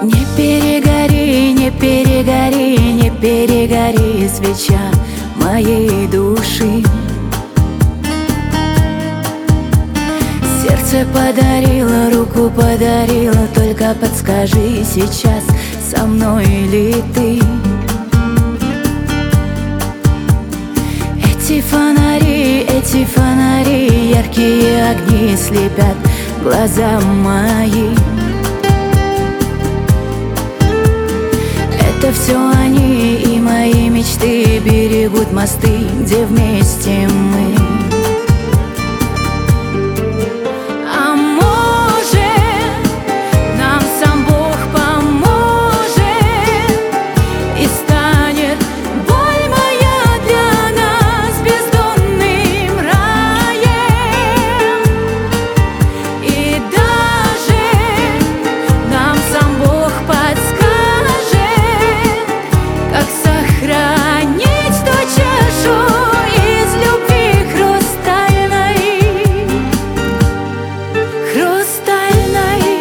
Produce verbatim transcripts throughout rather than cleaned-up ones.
Не перегори, не перегори, не перегори, свеча моей души. Сердце подарила, руку подарила, только подскажи сейчас, со мной ли ты? Эти фонари, эти фонари, яркие огни слепят глаза мои. Это все они и мои мечты берегут мосты, где вместе мы. А может, нам сам Бог поможет, и станет боль моя для нас бездонным раем. И даже нам сам Бог подскажет, как сохранить ту чашу из любви хрустальной, хрустальной.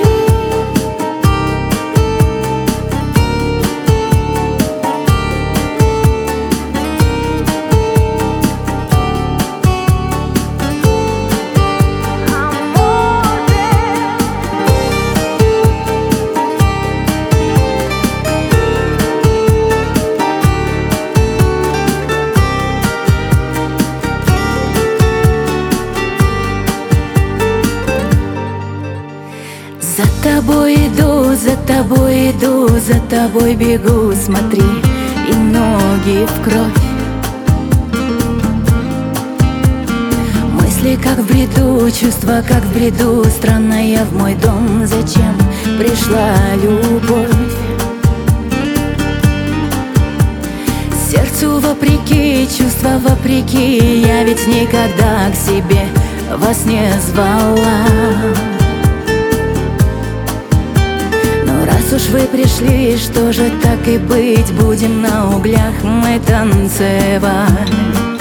За тобой иду, за тобой иду, за тобой бегу, смотри, и ноги в кровь. Мысли как в бреду, чувства как в бреду, странно я в мой дом, зачем пришла любовь? Сердцу вопреки, чувства вопреки, я ведь никогда к себе вас не звала. Раз уж вы пришли, что же так и быть, будем на углях мы танцевать.